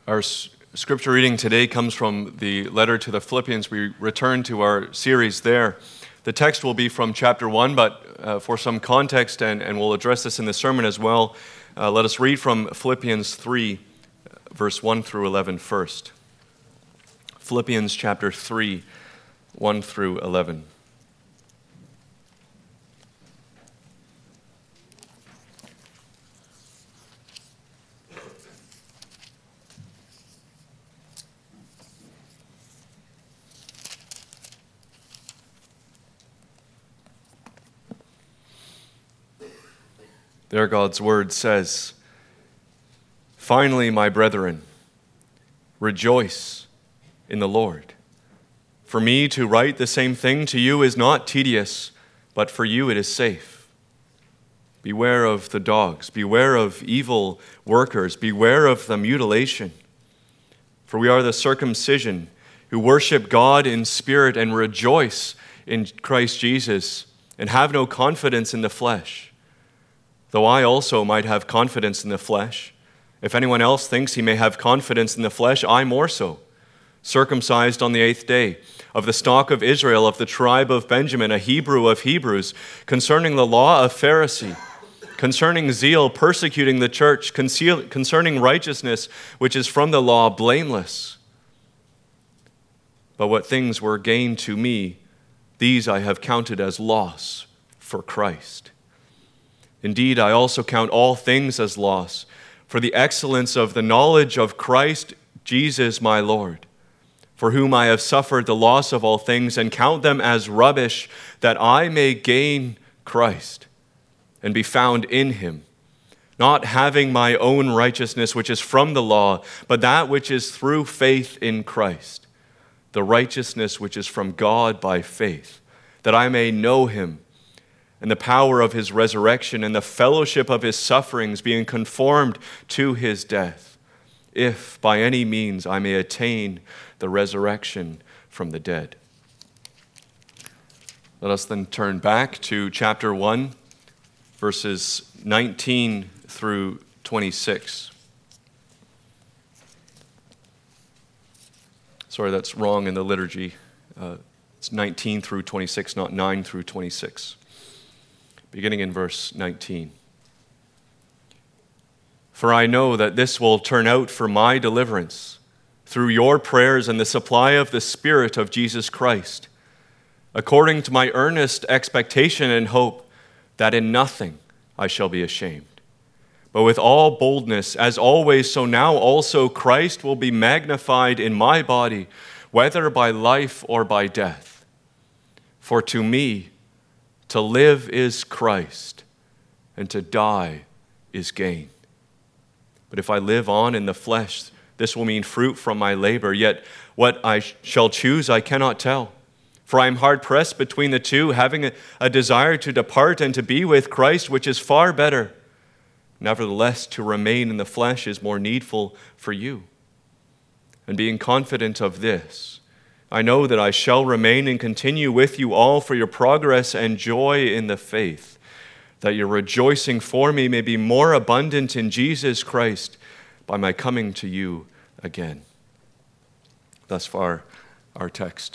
Our scripture reading today comes from the letter to the Philippians. We return to our series there. The text will be from chapter 1, but for some context, and we'll address this in the sermon as well, let us read from Philippians 3, verse 1 through 11 first. Philippians chapter 3, 1 through 11. There God's word says, "Finally, my brethren, rejoice in the Lord. For me to write the same thing to you is not tedious, but for you it is safe. Beware of the dogs, beware of evil workers, beware of the mutilation. For we are the circumcision who worship God in spirit and rejoice in Christ Jesus and have no confidence in the flesh. Though I also might have confidence in the flesh. If anyone else thinks he may have confidence in the flesh, I more so. Circumcised on the 8th day, of the stock of Israel, of the tribe of Benjamin, a Hebrew of Hebrews, concerning the law of Pharisee, concerning zeal, persecuting the church, concerning righteousness, which is from the law, blameless. But what things were gain to me, these I have counted as loss for Christ. Indeed, I also count all things as loss, for the excellence of the knowledge of Christ Jesus my Lord, for whom I have suffered the loss of all things, and count them as rubbish, that I may gain Christ, and be found in him, not having my own righteousness which is from the law, but that which is through faith in Christ, the righteousness which is from God by faith, that I may know him, and the power of his resurrection, and the fellowship of his sufferings, being conformed to his death, if by any means I may attain the resurrection from the dead." Let us then turn back to chapter 1, verses 19 through 26. Sorry, that's wrong in the liturgy. It's 19 through 26, not 9 through 26. Beginning in verse 19. "For I know that this will turn out for my deliverance through your prayers and the supply of the Spirit of Jesus Christ, according to my earnest expectation and hope that in nothing I shall be ashamed, but with all boldness, as always, so now also Christ will be magnified in my body, whether by life or by death. For to me, to live is Christ, and to die is gain. But if I live on in the flesh, this will mean fruit from my labor. Yet what I shall choose I cannot tell. For I am hard pressed between the two, having a desire to depart and to be with Christ, which is far better. Nevertheless, to remain in the flesh is more needful for you. And being confident of this, I know that I shall remain and continue with you all for your progress and joy in the faith, that your rejoicing for me may be more abundant in Jesus Christ by my coming to you again." Thus far, our text.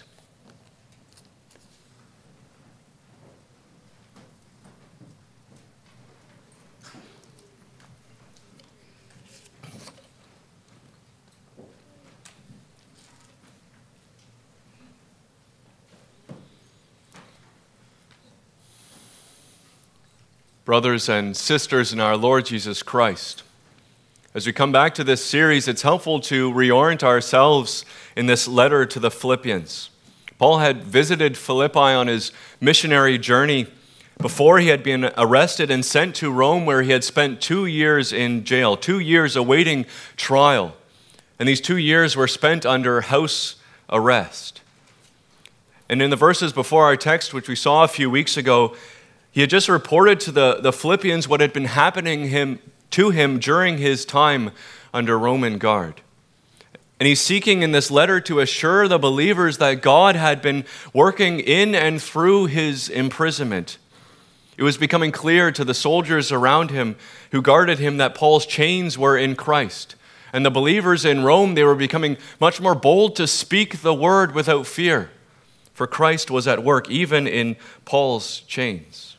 Brothers and sisters in our Lord Jesus Christ, as we come back to this series, it's helpful to reorient ourselves in this letter to the Philippians. Paul had visited Philippi on his missionary journey before he had been arrested and sent to Rome, where he had spent 2 years in jail, 2 years awaiting trial. And these 2 years were spent under house arrest. And in the verses before our text, which we saw a few weeks ago, he had just reported to the Philippians what had been happening to him during his time under Roman guard. And he's seeking in this letter to assure the believers that God had been working in and through his imprisonment. It was becoming clear to the soldiers around him who guarded him that Paul's chains were in Christ, And the believers in Rome, they were becoming much more bold to speak the word without fear, for Christ was at work even in Paul's chains.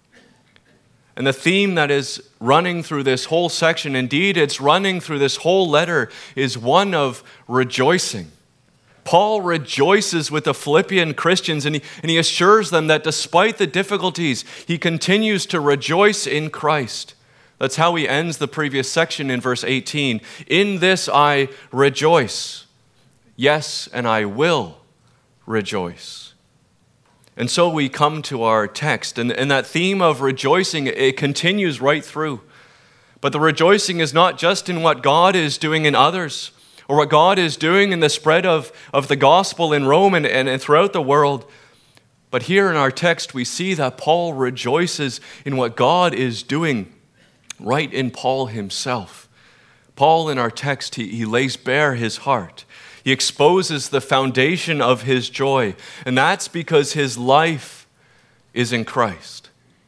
And the theme that is running through this whole section, indeed it's running through this whole letter, is one of rejoicing. Paul rejoices with the Philippian Christians, and he assures them that despite the difficulties, he continues to rejoice in Christ. That's how he ends the previous section in verse 18. In this I rejoice. Yes, and I will rejoice. And so we come to our text, and that theme of rejoicing, it continues right through. But the rejoicing is not just in what God is doing in others, or what God is doing in the spread of the gospel in Rome and throughout the world. But here in our text, we see that Paul rejoices in what God is doing right in Paul himself. Paul, in our text, he lays bare his heart. He exposes the foundation of his joy, and that's because his life is in Christ.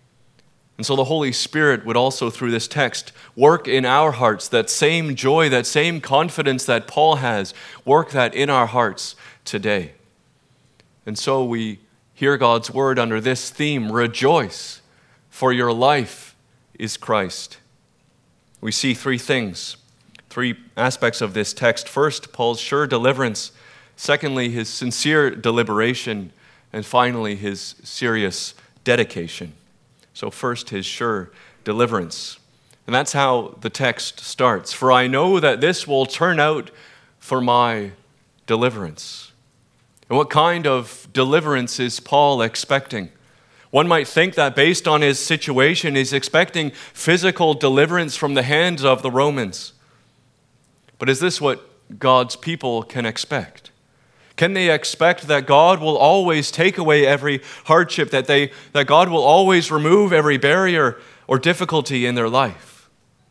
And so the Holy Spirit would also, through this text, work in our hearts that same joy, that same confidence that Paul has, work that in our hearts today. And so we hear God's word under this theme, rejoice, for your life is Christ. We see three things, three aspects of this text. First, Paul's sure deliverance. Secondly, his sincere deliberation. And finally, his serious dedication. So first, his sure deliverance. And that's how the text starts. For I know that this will turn out for my deliverance. And what kind of deliverance is Paul expecting? One might think that based on his situation, he's expecting physical deliverance from the hands of the Romans. But is this what God's people can expect? Can they expect that God will always take away every hardship, that God will always remove every barrier or difficulty in their life?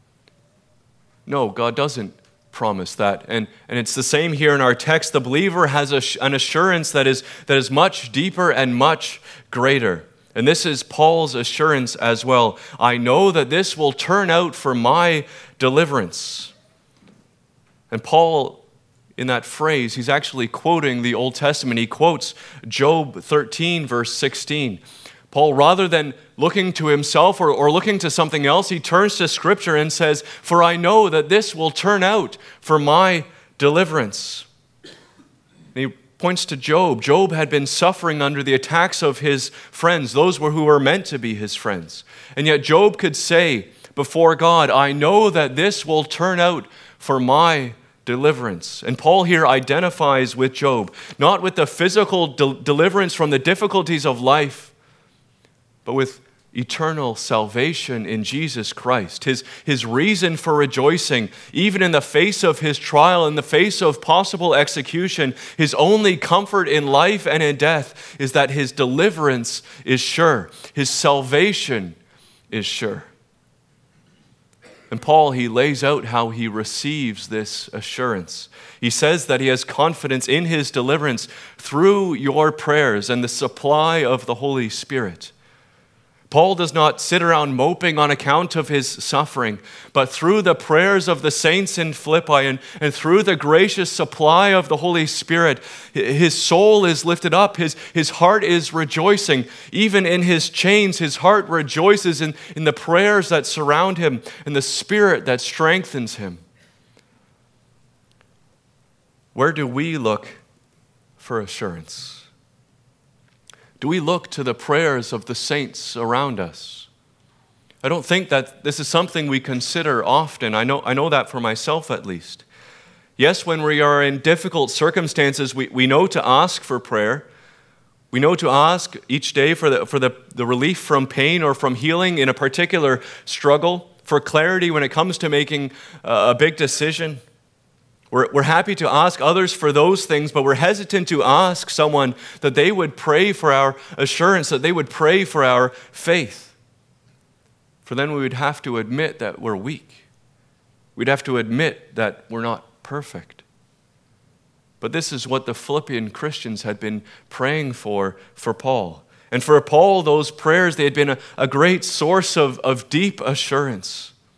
No, God doesn't promise that. And it's the same here in our text. The believer has an assurance that is much deeper and much greater. And this is Paul's assurance as well. I know that this will turn out for my deliverance. And Paul, in that phrase, he's actually quoting the Old Testament. He quotes Job 13, verse 16. Paul, rather than looking to himself or looking to something else, he turns to Scripture and says, for I know that this will turn out for my deliverance. And he points to Job. Job had been suffering under the attacks of his friends, those who were meant to be his friends. And yet Job could say before God, I know that this will turn out for my deliverance. And Paul here identifies with Job, not with the physical deliverance from the difficulties of life, but with eternal salvation in Jesus Christ. His reason for rejoicing, even in the face of his trial, in the face of possible execution, his only comfort in life and in death is that his deliverance is sure. His salvation is sure. And Paul, he lays out how he receives this assurance. He says that he has confidence in his deliverance through your prayers and the supply of the Holy Spirit. Paul does not sit around moping on account of his suffering, but through the prayers of the saints in Philippi and through the gracious supply of the Holy Spirit, his soul is lifted up, his heart is rejoicing. Even in his chains, his heart rejoices in the prayers that surround him and the Spirit that strengthens him. Where do we look for assurance? Do we look to the prayers of the saints around us? I don't think that this is something we consider often. I know that for myself at least. Yes, when we are in difficult circumstances, we know to ask for prayer. We know to ask each day for the relief from pain or from healing in a particular struggle, for clarity when it comes to making a big decision. We're happy to ask others for those things, but we're hesitant to ask someone that they would pray for our assurance, that they would pray for our faith. For then we would have to admit that we're weak. We'd have to admit that we're not perfect. But this is what the Philippian Christians had been praying for Paul. And for Paul, those prayers, they had been a great source of deep assurance.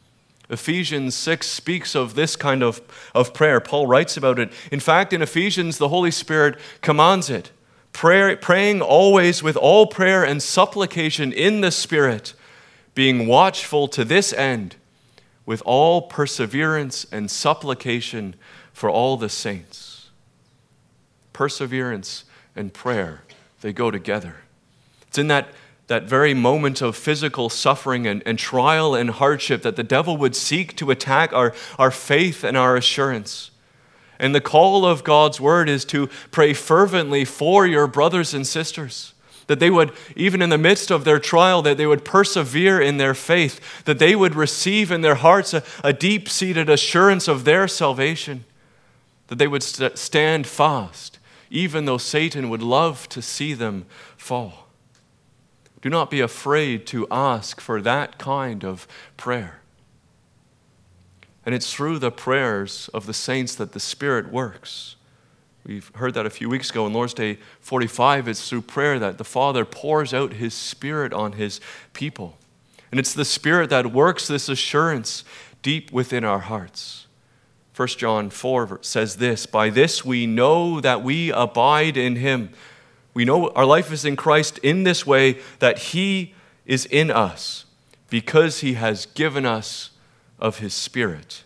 Ephesians 6 speaks of this kind of prayer. Paul writes about it. In fact, in Ephesians, the Holy Spirit commands it. Praying always with all prayer and supplication in the Spirit, being watchful to this end, with all perseverance and supplication for all the saints. Perseverance and prayer, they go together. It's in that very moment of physical suffering and trial and hardship that the devil would seek to attack our faith and our assurance. And the call of God's word is to pray fervently for your brothers and sisters, that they would, even in the midst of their trial, that they would persevere in their faith, that they would receive in their hearts a deep-seated assurance of their salvation, that they would stand fast, even though Satan would love to see them fall. Do not be afraid to ask for that kind of prayer. And it's through the prayers of the saints that the Spirit works. We've heard that a few weeks ago in Lord's Day 45. It's through prayer that the Father pours out His Spirit on His people. And it's the Spirit that works this assurance deep within our hearts. 1 John 4 says this, "By this we know that we abide in Him." We know our life is in Christ in this way, that He is in us because He has given us of His Spirit.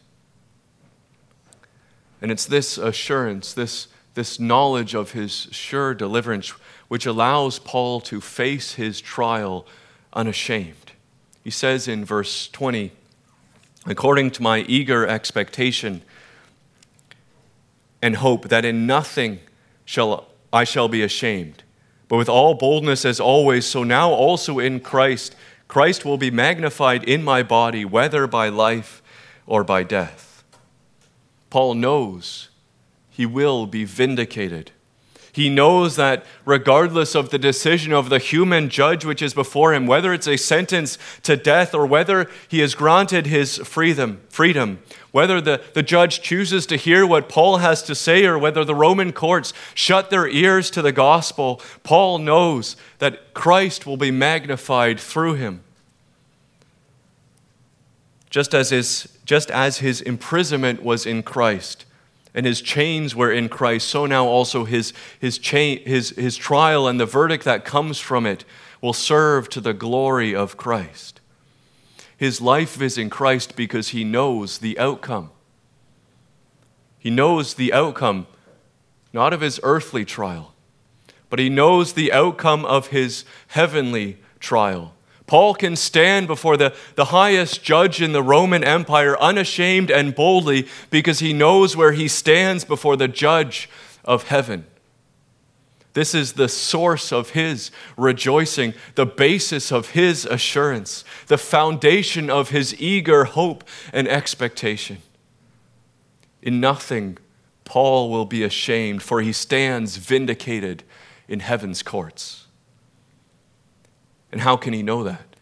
And it's this assurance, this knowledge of His sure deliverance, which allows Paul to face his trial unashamed. He says in verse 20, "According to my eager expectation and hope that in nothing I shall be ashamed, but with all boldness as always, so now also in Christ will be magnified in my body, whether by life or by death." Paul knows he will be vindicated. He knows that regardless of the decision of the human judge which is before him, whether it's a sentence to death or whether he is granted his freedom, whether the judge chooses to hear what Paul has to say or whether the Roman courts shut their ears to the gospel, Paul knows that Christ will be magnified through him. Just as his imprisonment was in Christ and his chains were in Christ, so now also his trial and the verdict that comes from it will serve to the glory of Christ. His life is in Christ because he knows the outcome. He knows the outcome, not of his earthly trial, but he knows the outcome of his heavenly trial. Paul can stand before the highest judge in the Roman Empire unashamed and boldly because he knows where he stands before the judge of heaven. This is the source of his rejoicing, the basis of his assurance, the foundation of his eager hope and expectation. In nothing, Paul will be ashamed, for he stands vindicated in heaven's courts. And how can he know that?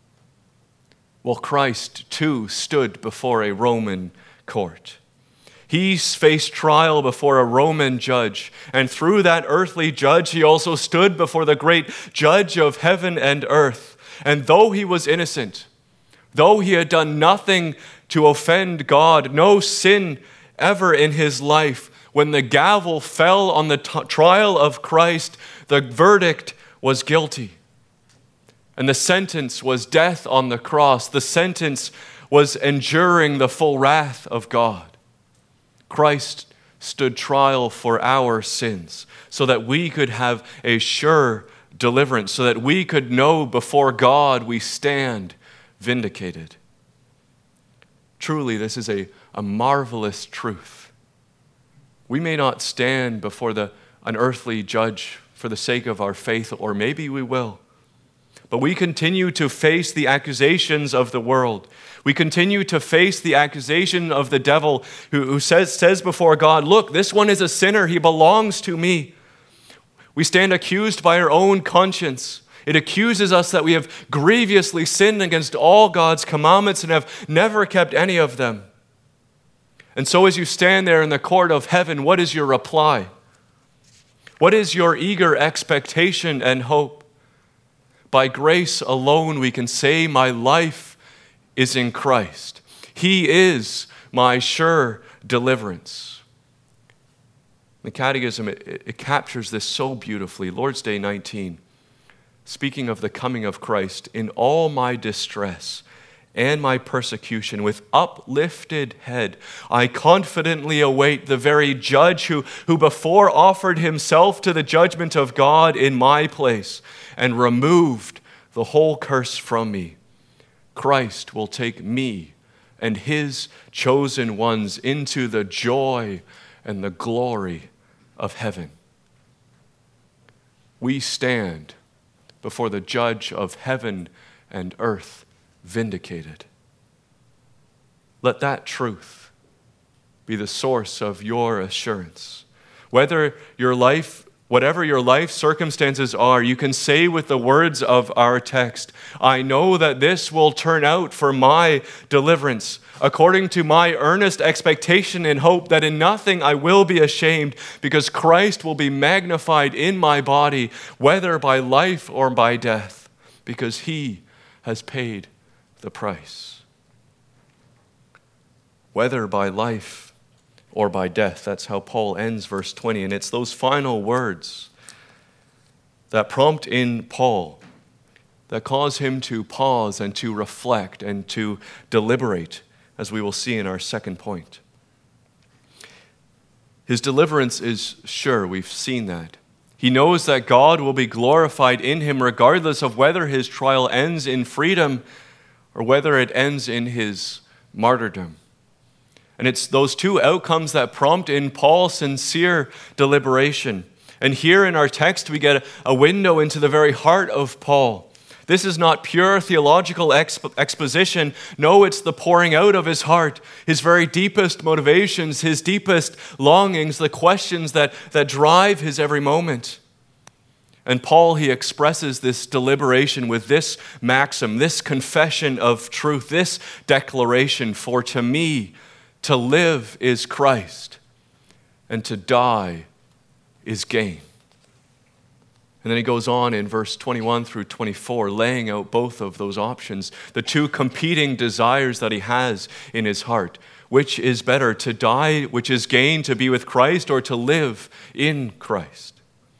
Well, Christ too stood before a Roman court. He faced trial before a Roman judge, and through that earthly judge, he also stood before the great judge of heaven and earth. And though he was innocent, though he had done nothing to offend God, no sin ever in his life, when the gavel fell on the trial of Christ, the verdict was guilty. And the sentence was death on the cross. The sentence was enduring the full wrath of God. Christ stood trial for our sins so that we could have a sure deliverance, so that we could know before God we stand vindicated. Truly, this is a marvelous truth. We may not stand before an earthly judge for the sake of our faith, or maybe we will. But we continue to face the accusations of the world. We continue to face the accusation of the devil who says before God, "Look, this one is a sinner. He belongs to me." We stand accused by our own conscience. It accuses us that we have grievously sinned against all God's commandments and have never kept any of them. And so as you stand there in the court of heaven, what is your reply? What is your eager expectation and hope? By grace alone we can say, my life is in Christ. He is my sure deliverance. The Catechism, it captures this so beautifully. Lord's Day 19, speaking of the coming of Christ, in all my distress and my persecution, with uplifted head, I confidently await the very judge who before offered himself to the judgment of God in my place and removed the whole curse from me. Christ will take me and his chosen ones into the joy and the glory of heaven. We stand before the judge of heaven and earth, vindicated. Let that truth be the source of your assurance. Whatever your life circumstances are, you can say with the words of our text, I know that this will turn out for my deliverance, according to my earnest expectation and hope that in nothing I will be ashamed, because Christ will be magnified in my body, whether by life or by death, because he has paid the price. Whether by life or by death. That's how Paul ends verse 20. And it's those final words that prompt in Paul, that cause him to pause and to reflect and to deliberate, as we will see in our second point. His deliverance is sure. We've seen that. He knows that God will be glorified in him regardless of whether his trial ends in freedom or whether it ends in his martyrdom. And it's those two outcomes that prompt in Paul sincere deliberation. And here in our text, we get a window into the very heart of Paul. This is not pure theological exposition. No, it's the pouring out of his heart, his very deepest motivations, his deepest longings, the questions that drive his every moment. And Paul, he expresses this deliberation with this maxim, this confession of truth, this declaration, for to me, to live is Christ, and to die is gain. And then he goes on in verse 21 through 24, laying out both of those options, the two competing desires that he has in his heart. Which is better, to die, which is gain, to be with Christ, or to live in Christ?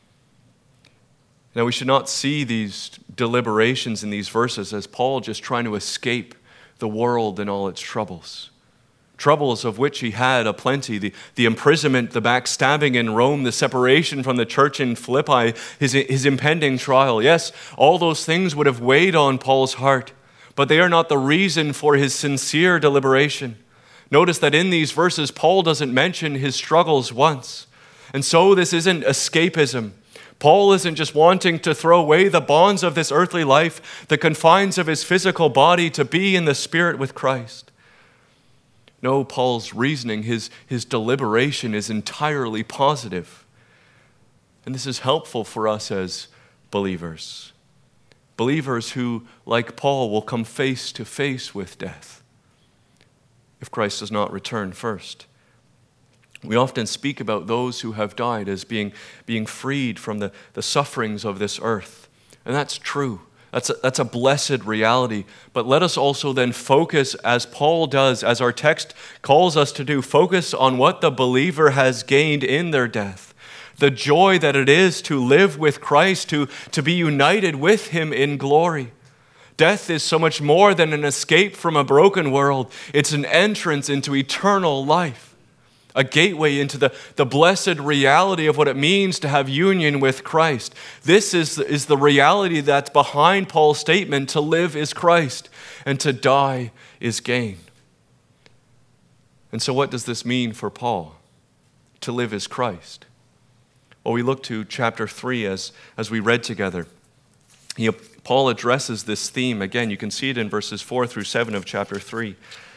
Now, we should not see these deliberations in these verses as Paul just trying to escape the world and all its troubles. Troubles of which he had aplenty, the imprisonment, the backstabbing in Rome, the separation from the church in Philippi, his impending trial. Yes, all those things would have weighed on Paul's heart, but they are not the reason for his sincere deliberation. Notice that in these verses, Paul doesn't mention his struggles once. And so this isn't escapism. Paul isn't just wanting to throw away the bonds of this earthly life, the confines of his physical body, to be in the Spirit with Christ. No, Paul's reasoning, his deliberation is entirely positive. And this is helpful for us as believers. Believers who, like Paul, will come face to face with death if Christ does not return first. We often speak about those who have died as being freed from the sufferings of this earth. And that's true. That's a blessed reality. But let us also then focus, as Paul does, as our text calls us to do, focus on what the believer has gained in their death. The joy that it is to live with Christ, to be united with him in glory. Death is so much more than an escape from a broken world. It's an entrance into eternal life. A gateway into the blessed reality of what it means to have union with Christ. This is the reality that's behind Paul's statement, to live is Christ and to die is gain. And so what does this mean for Paul? To live is Christ. Well, we look to chapter 3 as we read together. Paul addresses this theme. Again, you can see it in verses 4 through 7 of chapter 3.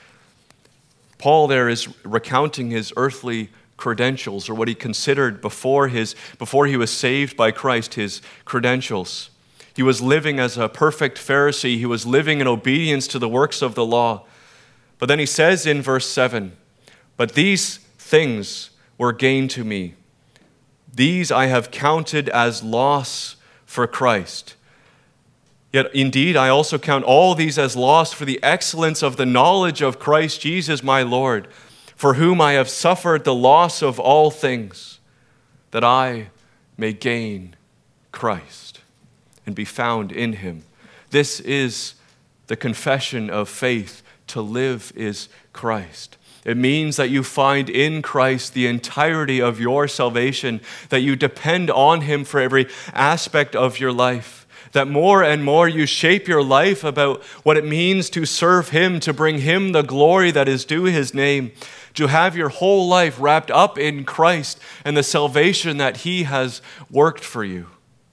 Paul there is recounting his earthly credentials, or what he considered before he was saved by Christ, his credentials. He was living as a perfect Pharisee. He was living in obedience to the works of the law. But then he says in verse 7, "But these things were gain to me. These I have counted as loss for Christ. Yet indeed I also count all these as lost for the excellence of the knowledge of Christ Jesus my Lord, for whom I have suffered the loss of all things, that I may gain Christ and be found in him. This is the confession of faith. To live is Christ. It means that you find in Christ the entirety of your salvation, that you depend on him for every aspect of your life, that more and more you shape your life about what it means to serve him, to bring him the glory that is due his name, to have your whole life wrapped up in Christ and the salvation that he has worked for you.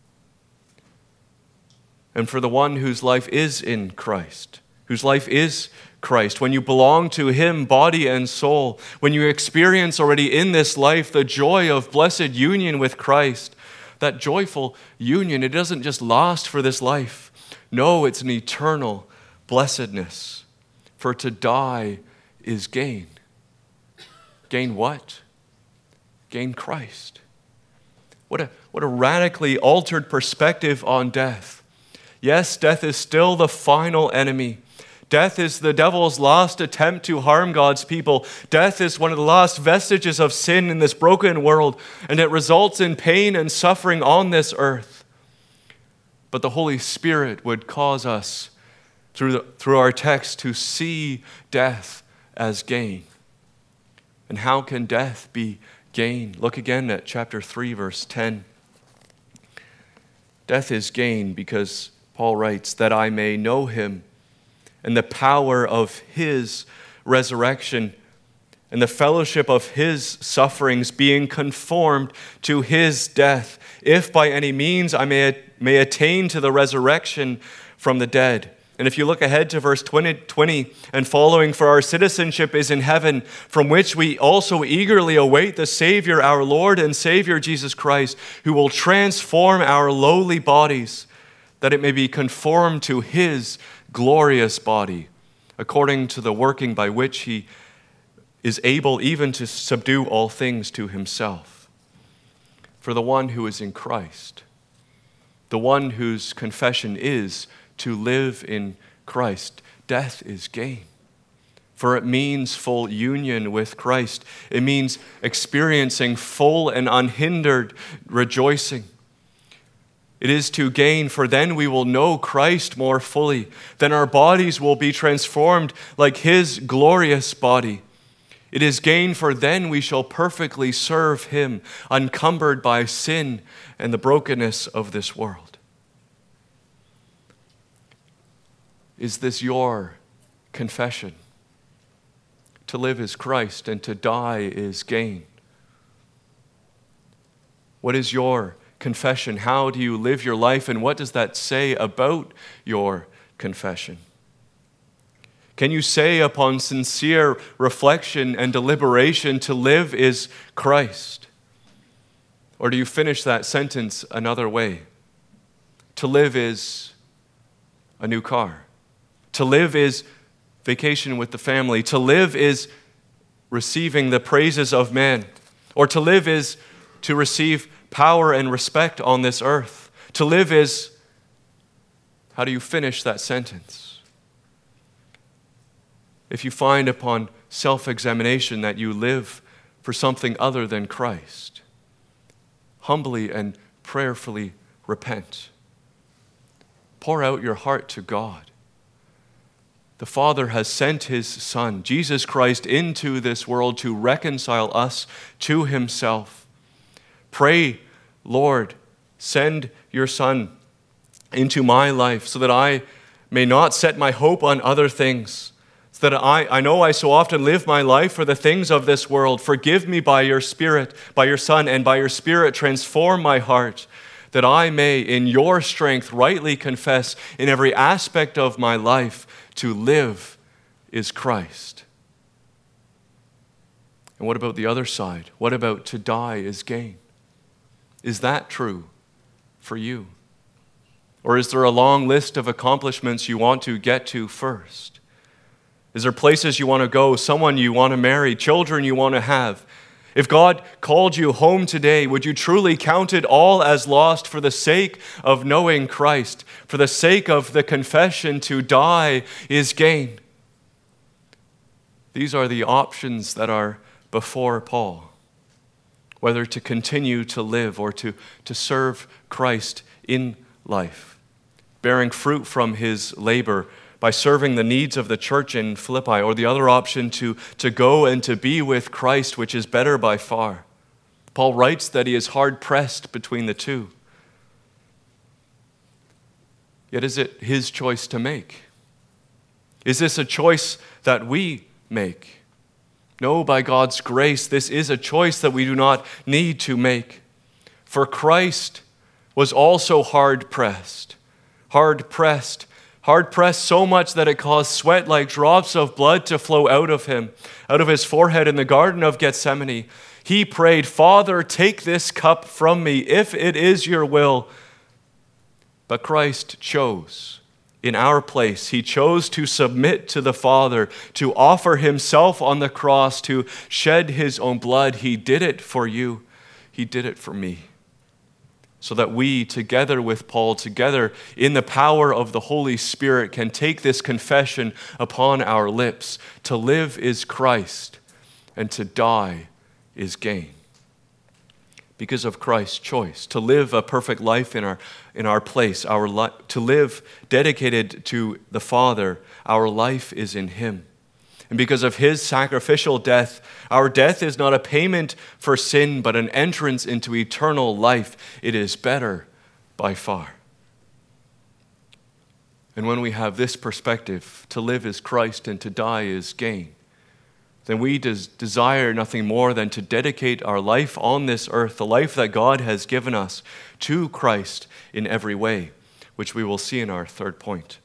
And for the one whose life is in Christ, whose life is Christ, when you belong to him, body and soul, when you experience already in this life the joy of blessed union with Christ, that joyful union, it doesn't just last for this life. No, it's an eternal blessedness. For to die is gain. Gain what? Gain Christ. What a radically altered perspective on death. Yes, death is still the final enemy. Death is the devil's last attempt to harm God's people. Death is one of the last vestiges of sin in this broken world, and it results in pain and suffering on this earth. But the Holy Spirit would cause us, through our text, to see death as gain. And how can death be gain? Look again at chapter 3, verse 10. Death is gain because Paul writes, that I may know him and the power of his resurrection and the fellowship of his sufferings, being conformed to his death, if by any means I may attain to the resurrection from the dead. And if you look ahead to verse 20 and following, for our citizenship is in heaven, from which we also eagerly await the Savior, our Lord and Savior Jesus Christ, who will transform our lowly bodies, that it may be conformed to his glorious body, according to the working by which he is able even to subdue all things to himself. For the one who is in Christ, the one whose confession is to live in Christ, death is gain. For it means full union with Christ. It means experiencing full and unhindered rejoicing. It is to gain, for then we will know Christ more fully. Then our bodies will be transformed like his glorious body. It is gain, for then we shall perfectly serve him, unencumbered by sin and the brokenness of this world. Is this your confession? To live is Christ and to die is gain. What is your confession? How do you live your life, and what does that say about your confession? Can you say upon sincere reflection and deliberation, to live is Christ? Or do you finish that sentence another way? To live is a new car. To live is vacation with the family. To live is receiving the praises of men. Or to live is to receive power and respect on this earth. To live is, how do you finish that sentence? If you find upon self-examination that you live for something other than Christ, humbly and prayerfully repent. Pour out your heart to God. The Father has sent his Son, Jesus Christ, into this world to reconcile us to himself. Pray, Lord, send your Son into my life so that I may not set my hope on other things, so that I know I so often live my life for the things of this world. Forgive me by your Spirit, by your Son, and by your Spirit transform my heart, that I may, in your strength, rightly confess in every aspect of my life, to live is Christ. And what about the other side? What about to die is gain? Is that true for you? Or is there a long list of accomplishments you want to get to first? Is there places you want to go, someone you want to marry, children you want to have? If God called you home today, would you truly count it all as lost for the sake of knowing Christ, for the sake of the confession to die is gain? These are the options that are before Paul, whether to continue to live or to serve Christ in life, bearing fruit from his labor by serving the needs of the church in Philippi, or the other option to go and to be with Christ, which is better by far. Paul writes that he is hard-pressed between the two. Yet is it his choice to make? Is this a choice that we make? No, by God's grace, this is a choice that we do not need to make. For Christ was also hard-pressed so much that it caused sweat like drops of blood to flow out of him, out of his forehead in the Garden of Gethsemane. He prayed, "Father, take this cup from me, if it is your will." But Christ chose in our place. He chose to submit to the Father, to offer himself on the cross, to shed his own blood. He did it for you. He did it for me. So that we, together with Paul, together in the power of the Holy Spirit, can take this confession upon our lips. To live is Christ, and to die is gain. Because of Christ's choice, to live a perfect life in our place, to live dedicated to the Father, our life is in him. And because of his sacrificial death, our death is not a payment for sin, but an entrance into eternal life. It is better by far. And when we have this perspective, to live is Christ and to die is gain, then we desire nothing more than to dedicate our life on this earth, the life that God has given us, to Christ in every way, which we will see in our third point.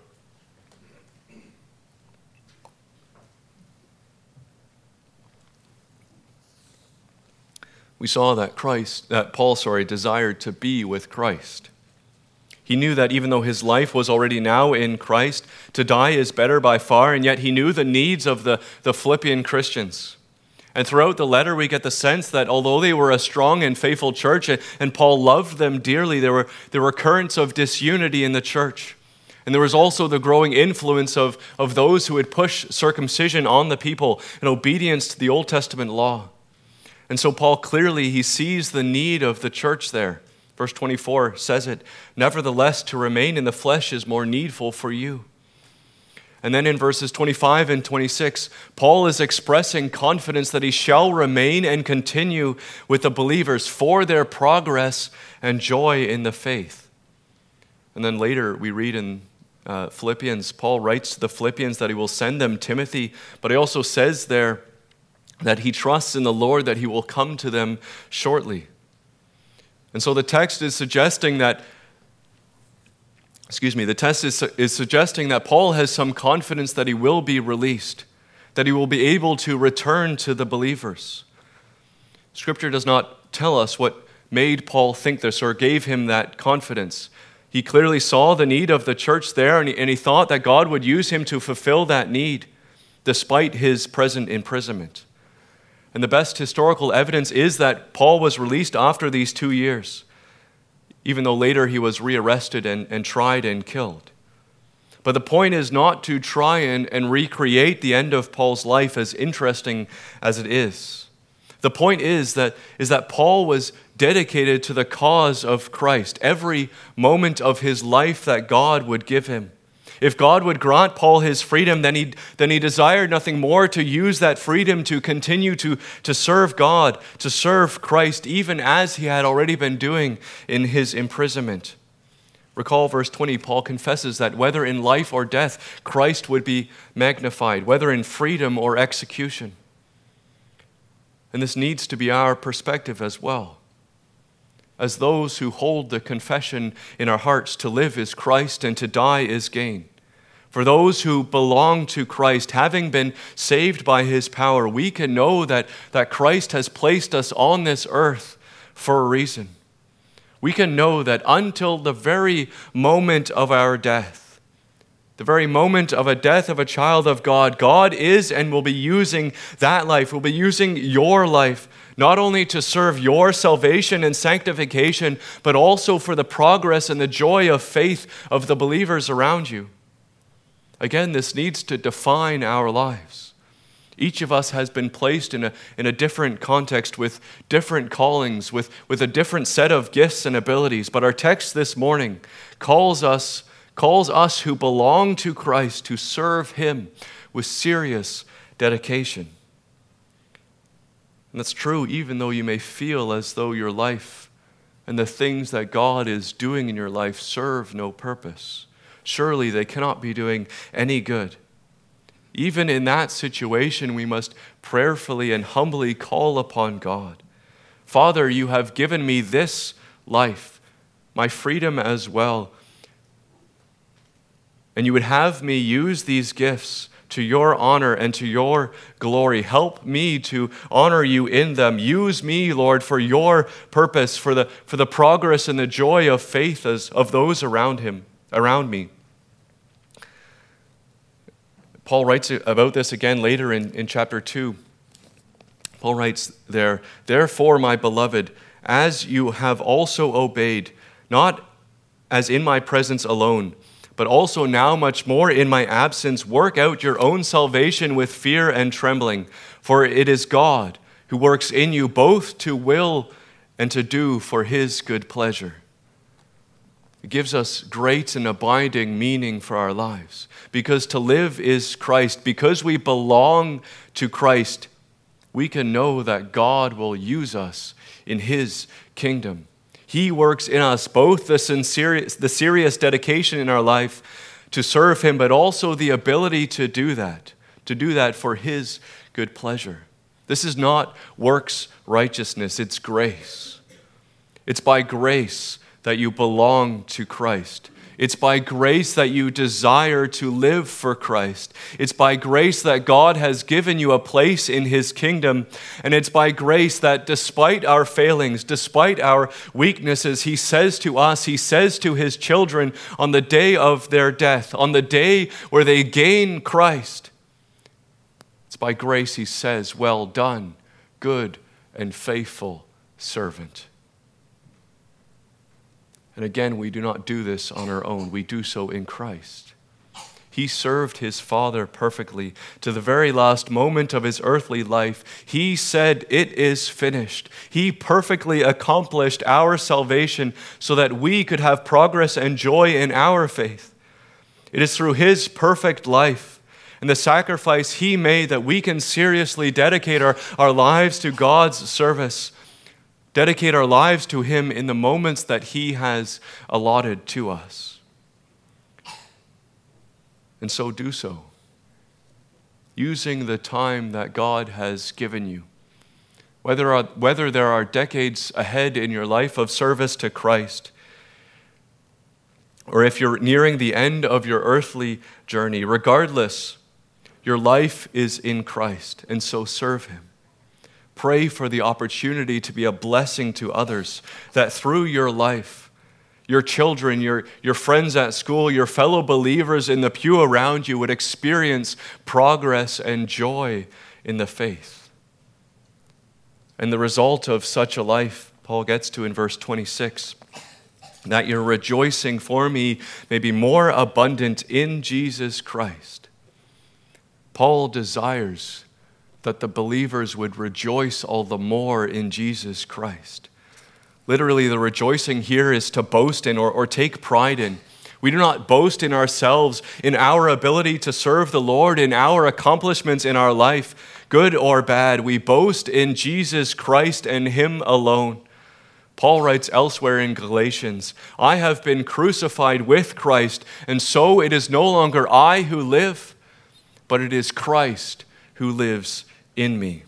We saw that Paul desired to be with Christ. He knew that even though his life was already now in Christ, to die is better by far, and yet he knew the needs of the Philippian Christians. And throughout the letter, we get the sense that although they were a strong and faithful church, and Paul loved them dearly, there were currents of disunity in the church. And there was also the growing influence of those who would push circumcision on the people in obedience to the Old Testament law. And so Paul clearly, he sees the need of the church there. Verse 24 says it, "Nevertheless, to remain in the flesh is more needful for you." And then in verses 25 and 26, Paul is expressing confidence that he shall remain and continue with the believers for their progress and joy in the faith. And then later we read in Philippians, Paul writes to the Philippians that he will send them Timothy, but he also says there that he trusts in the Lord that he will come to them shortly. And so the text is suggesting that Paul has some confidence that he will be released, that he will be able to return to the believers. Scripture does not tell us what made Paul think this or gave him that confidence. He clearly saw the need of the church there, and he thought that God would use him to fulfill that need despite his present imprisonment. And the best historical evidence is that Paul was released after these 2 years, even though later he was rearrested and tried and killed. But the point is not to try and recreate the end of Paul's life, as interesting as it is. The point is that Paul was dedicated to the cause of Christ, every moment of his life that God would give him. If God would grant Paul his freedom, then he desired nothing more to use that freedom to continue to serve God, to serve Christ, even as he had already been doing in his imprisonment. Recall verse 20, Paul confesses that whether in life or death, Christ would be magnified, whether in freedom or execution. And this needs to be our perspective as well. As those who hold the confession in our hearts, to live is Christ and to die is gain. For those who belong to Christ, having been saved by his power, we can know that Christ has placed us on this earth for a reason. We can know that until the very moment of our death, the very moment of a death of a child of God, God is and will be using that life, will be using your life not only to serve your salvation and sanctification, but also for the progress and the joy of faith of the believers around you. Again, this needs to define our lives. Each of us has been placed in a different context with different callings, with a different set of gifts and abilities. But our text this morning calls us who belong to Christ to serve Him with serious dedication. And that's true even though you may feel as though your life and the things that God is doing in your life serve no purpose. Surely they cannot be doing any good. Even in that situation, we must prayerfully and humbly call upon God. Father, you have given me this life, my freedom as well. And you would have me use these gifts to your honor and to your glory. Help me to honor you in them. Use me, Lord, for your purpose, for the progress and the joy of faith of those around me. Paul writes about this again later in chapter 2. Paul writes there, "Therefore, my beloved, as you have also obeyed, not as in my presence alone, but also now much more in my absence, work out your own salvation with fear and trembling. For it is God who works in you both to will and to do for His good pleasure." It gives us great and abiding meaning for our lives. Because to live is Christ. Because we belong to Christ, we can know that God will use us in His kingdom. He works in us both the serious dedication in our life to serve Him, but also the ability to do that for His good pleasure. This is not works righteousness, it's grace. It's by grace that you belong to Christ. It's by grace that you desire to live for Christ. It's by grace that God has given you a place in His kingdom. And it's by grace that despite our failings, despite our weaknesses, He says to us, He says to His children on the day of their death, on the day where they gain Christ, it's by grace He says, "Well done, good and faithful servant." And again, we do not do this on our own. We do so in Christ. He served His Father perfectly to the very last moment of His earthly life. He said, "It is finished." He perfectly accomplished our salvation so that we could have progress and joy in our faith. It is through His perfect life and the sacrifice He made that we can seriously dedicate our lives to God's service. Dedicate our lives to Him in the moments that He has allotted to us. And so do so, using the time that God has given you. Whether there are decades ahead in your life of service to Christ, or if you're nearing the end of your earthly journey, regardless, your life is in Christ, and so serve Him. Pray for the opportunity to be a blessing to others, that through your life, your children, your friends at school, your fellow believers in the pew around you would experience progress and joy in the faith. And the result of such a life, Paul gets to in verse 26, that your rejoicing for me may be more abundant in Jesus Christ. Paul desires that the believers would rejoice all the more in Jesus Christ. Literally, the rejoicing here is to boast in or take pride in. We do not boast in ourselves, in our ability to serve the Lord, in our accomplishments in our life, good or bad. We boast in Jesus Christ and Him alone. Paul writes elsewhere in Galatians, "I have been crucified with Christ, and so it is no longer I who live, but it is Christ who lives in me."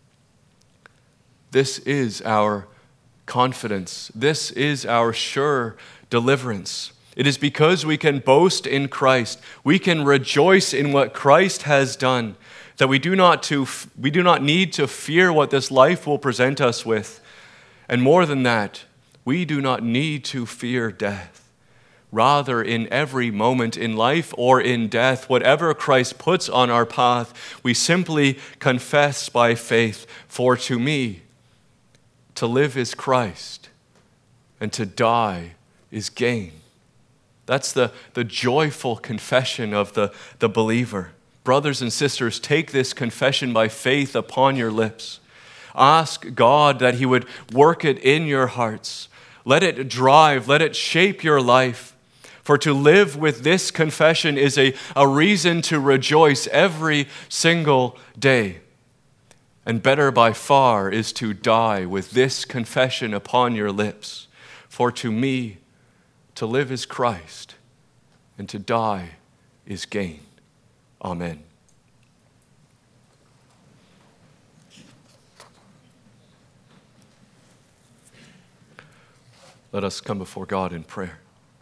This is our confidence. This is our sure deliverance. It is because we can boast in Christ, we can rejoice in what Christ has done, that we do not need to fear what this life will present us with. And more than that, we do not need to fear death. Rather, in every moment in life or in death, whatever Christ puts on our path, we simply confess by faith, "For to me, to live is Christ, and to die is gain. That's the joyful confession of the believer. Brothers and sisters, take this confession by faith upon your lips. Ask God that He would work it in your hearts. Let it drive, let it shape your life. For to live with this confession is a reason to rejoice every single day. And better by far is to die with this confession upon your lips. For to me, to live is Christ, and to die is gain. Amen. Let us come before God in prayer.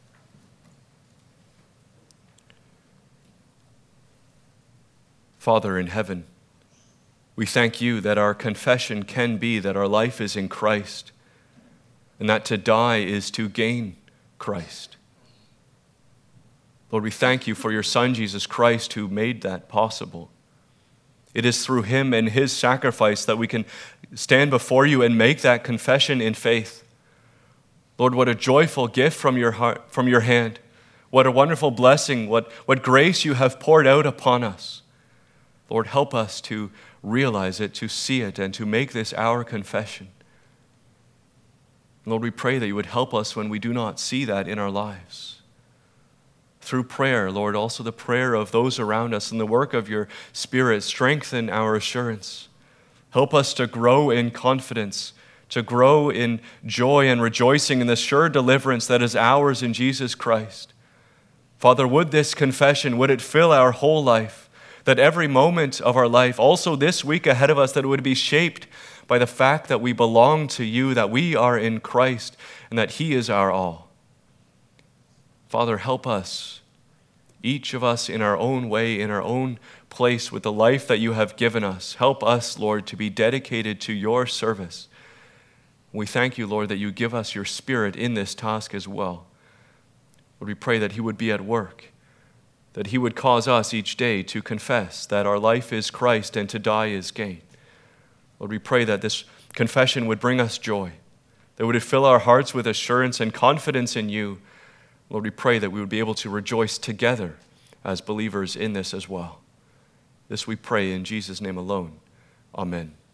Father in heaven, we thank you that our confession can be that our life is in Christ, and that to die is to gain Christ. Lord, we thank you for your Son, Jesus Christ, who made that possible. It is through him and his sacrifice that we can stand before you and make that confession in faith. Lord, what a joyful gift from your heart, from your hand. What a wonderful blessing, what grace you have poured out upon us. Lord, help us to realize it, to see it, and to make this our confession. Lord, we pray that you would help us when we do not see that in our lives. Through prayer, Lord, also the prayer of those around us and the work of your Spirit, strengthen our assurance. Help us to grow in confidence, to grow in joy and rejoicing in the sure deliverance that is ours in Jesus Christ. Father, would this confession, would it fill our whole life? That every moment of our life, also this week ahead of us, that it would be shaped by the fact that we belong to you, that we are in Christ, and that he is our all. Father, help us, each of us in our own way, in our own place with the life that you have given us. Help us, Lord, to be dedicated to your service. We thank you, Lord, that you give us your Spirit in this task as well. Lord, we pray that he would be at work, that he would cause us each day to confess that our life is Christ and to die is gain. Lord, we pray that this confession would bring us joy, that would fill our hearts with assurance and confidence in you. Lord, we pray that we would be able to rejoice together as believers in this as well. This we pray in Jesus' name alone. Amen.